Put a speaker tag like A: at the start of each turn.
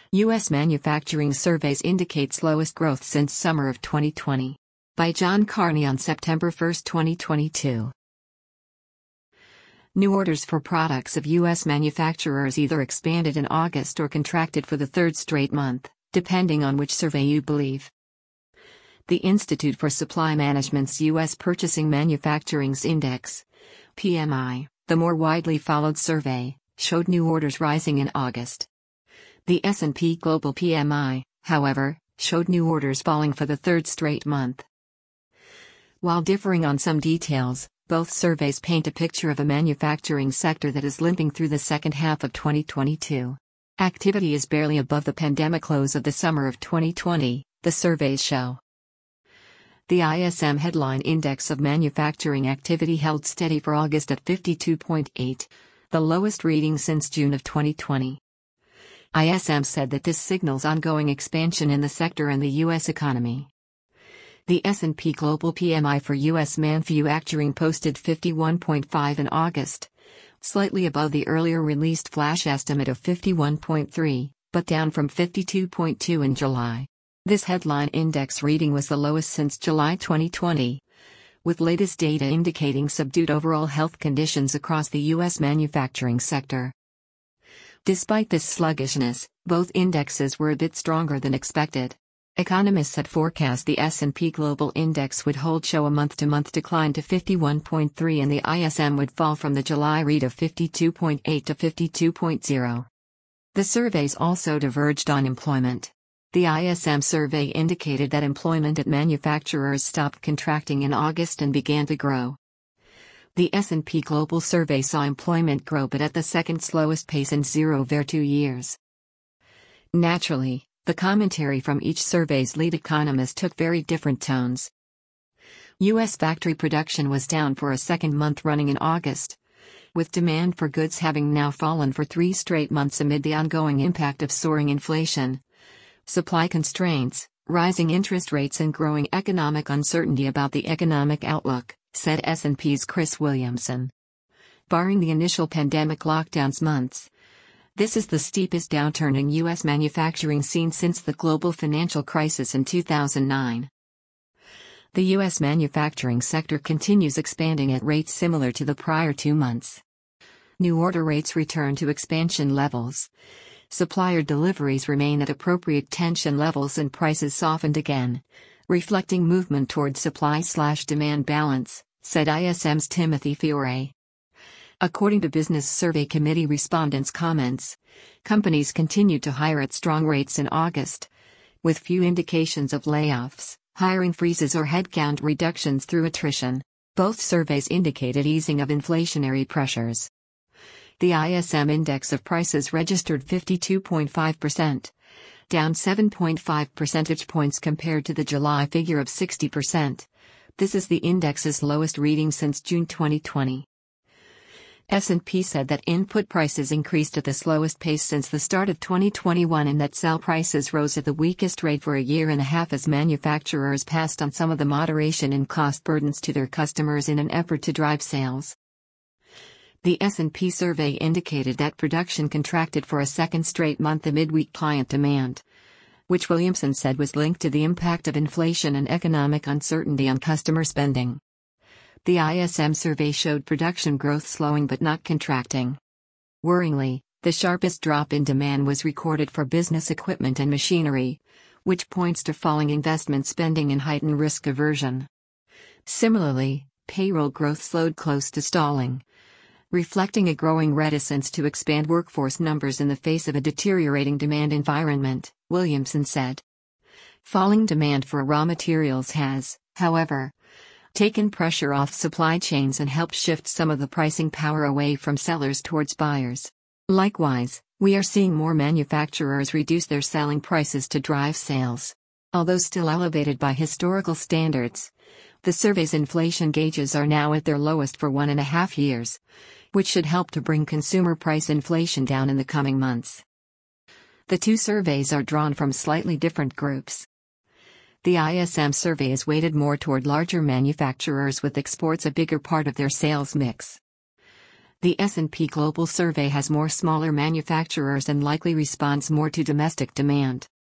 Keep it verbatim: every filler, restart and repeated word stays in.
A: U S manufacturing surveys indicate slowest growth since summer of twenty twenty. By John Carney on September first, twenty twenty-two. New orders for products of U S manufacturers either expanded in August or contracted for the third straight month, depending on which survey you believe. The Institute for Supply Management's U S Purchasing Manufacturing's Index, P M I, the more widely followed survey, showed new orders rising in August. The S and P Global P M I, however, showed new orders falling for the third straight month. While differing on some details, both surveys paint a picture of a manufacturing sector that is limping through the second half of twenty twenty-two. Activity is barely above the pandemic lows of the summer of twenty twenty, the surveys show. The I S M Headline Index of Manufacturing Activity held steady for August at fifty-two point eight, the lowest reading since June of twenty twenty. I S M said that this signals ongoing expansion in the sector and the U S economy. The S and P Global P M I for U S manufacturing posted fifty-one point five in August, slightly above the earlier released flash estimate of fifty-one point three, but down from fifty-two point two in July. This headline index reading was the lowest since July twenty twenty, with latest data indicating subdued overall health conditions across the U S manufacturing sector. Despite this sluggishness, both indexes were a bit stronger than expected. Economists had forecast the S and P Global Index would hold show a month-to-month decline to fifty-one point three and the I S M would fall from the July read of fifty-two point eight to fifty-two point zero. The surveys also diverged on employment. The I S M survey indicated that employment at manufacturers stopped contracting in August and began to grow. The S and P Global survey saw employment grow but at the second slowest pace in zero over two years. Naturally, the commentary from each survey's lead economist took very different tones. U S factory production was down for a second month running in August, with demand for goods having now fallen for three straight months amid the ongoing impact of soaring inflation, supply constraints, rising interest rates and growing economic uncertainty about the economic outlook, said S and P's Chris Williamson. Barring the initial pandemic lockdowns months, this is the steepest downturn in U S manufacturing seen since the global financial crisis in two thousand nine. The U S manufacturing sector continues expanding at rates similar to the prior two months. New order rates return to expansion levels. Supplier deliveries remain at appropriate tension levels and prices softened again, reflecting movement toward supply-slash-demand balance, said I S M's Timothy Fiore. According to Business Survey Committee respondents' comments, companies continued to hire at strong rates in August, with few indications of layoffs, hiring freezes or headcount reductions through attrition. Both surveys indicated easing of inflationary pressures. The I S M index of prices registered fifty-two point five percent, down seven point five percentage points compared to the July figure of sixty percent. This is the index's lowest reading since June twenty twenty. S and P said that input prices increased at the slowest pace since the start of twenty twenty-one and that sell prices rose at the weakest rate for a year and a half as manufacturers passed on some of the moderation in cost burdens to their customers in an effort to drive sales. The S and P survey indicated that production contracted for a second straight month amid weak client demand, which Williamson said was linked to the impact of inflation and economic uncertainty on customer spending. The I S M survey showed production growth slowing but not contracting. Worryingly, the sharpest drop in demand was recorded for business equipment and machinery, which points to falling investment spending and heightened risk aversion. Similarly, payroll growth slowed close to stalling, reflecting a growing reticence to expand workforce numbers in the face of a deteriorating demand environment, Williamson said. Falling demand for raw materials has, however, taken pressure off supply chains and helped shift some of the pricing power away from sellers towards buyers. Likewise, we are seeing more manufacturers reduce their selling prices to drive sales. Although still elevated by historical standards, the survey's inflation gauges are now at their lowest for one and a half years, which should help to bring consumer price inflation down in the coming months. The two surveys are drawn from slightly different groups. The I S M survey is weighted more toward larger manufacturers with exports a bigger part of their sales mix. The S and P Global survey has more smaller manufacturers and likely responds more to domestic demand.